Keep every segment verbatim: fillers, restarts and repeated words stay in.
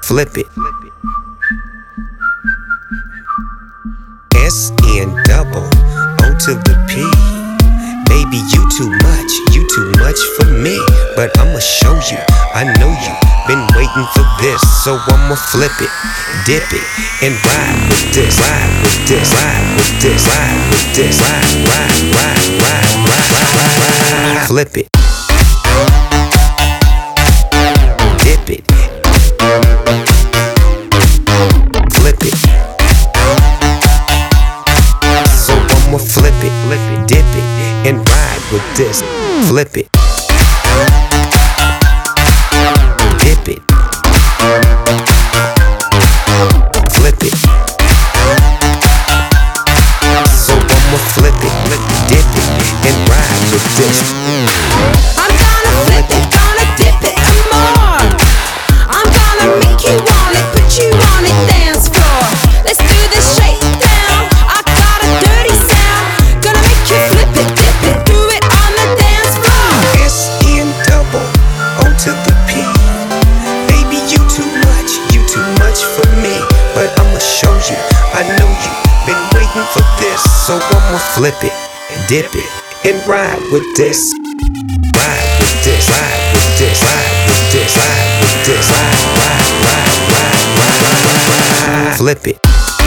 flip it. S N double O to the P. Baby, you too much, you too much for me. But I'ma show you, I know you been waiting for this. So I'ma flip it, dip it, and ride with this. Ride with this, ride with this, ride with this. Ride, ride, ride, ride, ride, ride, ride, ride. Flip it, dip it, flip it. So I'ma flip it, flip it, dip it, and ride with this. Flip it, dip it, flip it. So I'ma flip it, flip it, dip it, and ride with this. I'm gonna flip it, gonna dip it and more. I'm gonna make you want it, put you on it, dance floor. Let's do this shakedown. I got a dirty sound. Gonna make you flip it, dip it, do it on the dance floor. S N double O to the P. Baby, you too much, you too much for me. But I'ma show you, I know you been waiting for this. So I'ma flip it, dip it, and ride with this. Ride with this, ride with this, ride with this, ride with this, ride, ride, ride, ride, ride, ride, ride. Flip it,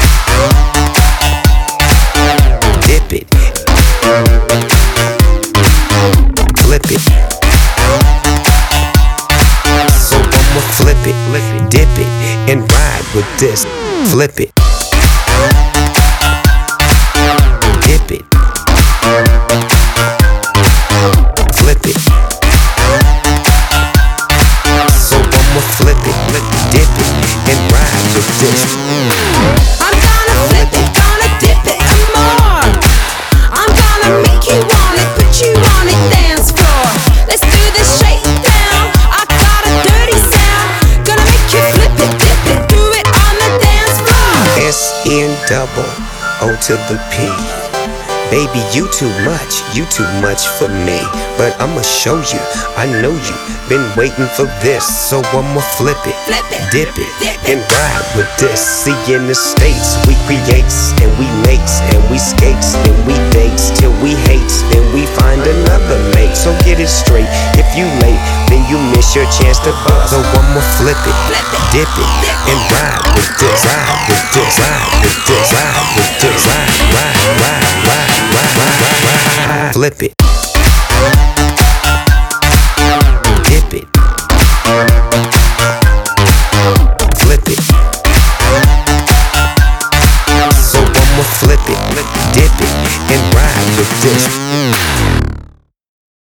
dip it, flip it. So I'ma flip it, flip it, dip it, and ride with this. Flip it, dip it, flip it. So I'ma flip it, flip it, dip it, and ride with this. I'm gonna flip it, gonna dip it and more. I'm gonna make you want it, put you on it, dance floor. Let's do this shakedown. I got a dirty sound. Gonna make you flip it, dip it, do it on the dance floor. S N double O to the P. Baby, you too much, you too much for me. But I'ma show you, I know you been waiting for this. So I'ma flip it, Flip it, dip it, dip it. and ride with this. See, in the States, we creates and we makes and we skates and we dates till we hates, then we find another mate. So get it straight, if you late, then you miss your chance to buzz. So I'ma flip it, Flip it, dip it, and ride with this. Ride with this, ride with this, ride with this, ride, ride, ride, ride, ride, ride, ride. Flip it, dip it, flip it. So I'ma flip it, flip it, dip it, and ride with this.